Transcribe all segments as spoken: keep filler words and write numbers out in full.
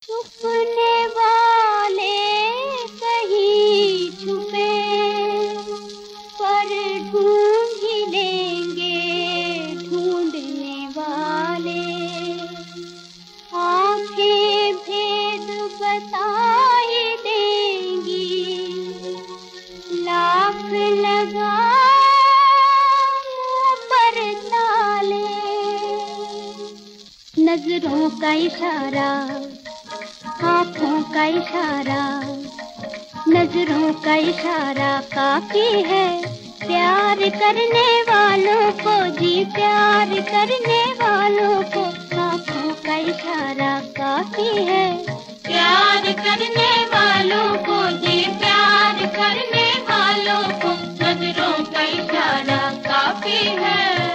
छुपने वाले कहीं छुपे पर ढूंढ ही लेंगे ढूंढने वाले। आंखें भेद बताए देंगी, लाख लगा पर ताले। नजरों का इशारा, आँखों का इशारा, नजरों का इशारा काफी है प्यार करने वालों को जी, प्यार करने वालों को। आँखों का इशारा काफी है प्यार करने वालों को जी, प्यार करने वालों को। नजरों का इशारा काफी है।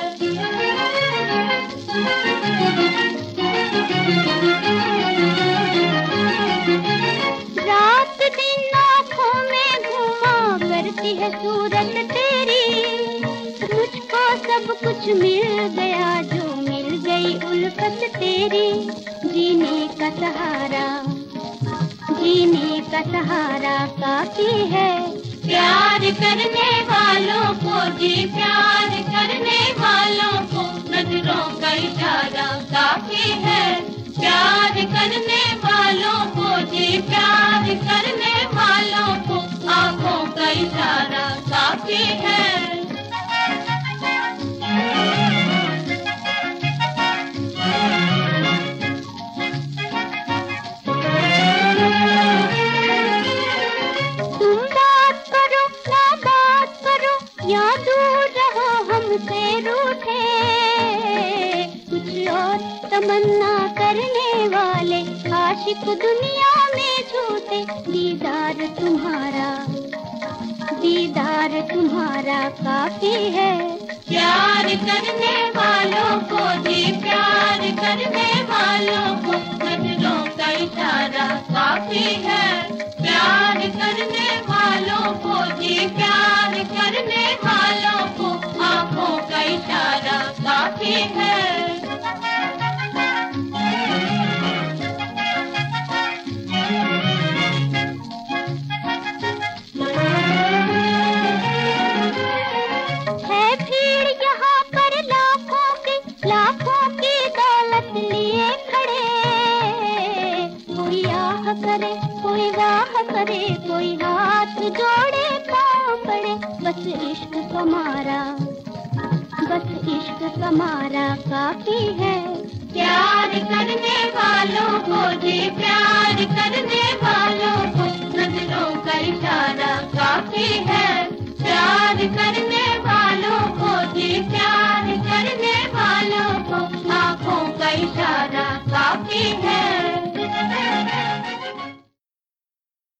रात दिन आँखों में घुमा करती है सूरत तेरी, मुझको सब कुछ मिल गया जो मिल गई उल्फत तेरी। जीने का सहारा, जीने का सहारा काफी है प्यार करने वालों को जी, प्यार करने वालों को। नजरों का इशारा काफी है प्यार करने वालों को जी, प्यार करने वालों को। आँखों का इशारा काफी है। तुम बात करो ना बात करो, या दूर रहो हमसे रूठे। कुछ और तमन्ना करने वाले आशिक दुनिया में झूठे। दीदार तुम्हारा, दीदार तुम्हारा काफी है प्यार करने वालों को जी, प्यार करने वालों को। नजरों का इशारा काफी है प्यार करने वालों को जी, प्यार करने वालों को। आँखों का इशारा काफी है। करे कोई वाह करे, कोई हाथ जोड़े पाँव पड़े। बस इश्क तुम्हारा, बस इश्क तुम्हारा काफी है प्यार करने वालों को जी, प्यार करने वालों को। नजरों का इशारा काफी है प्यार करने वालों को जी, प्यार करने वालों को। आँखों का इशारा काफी है।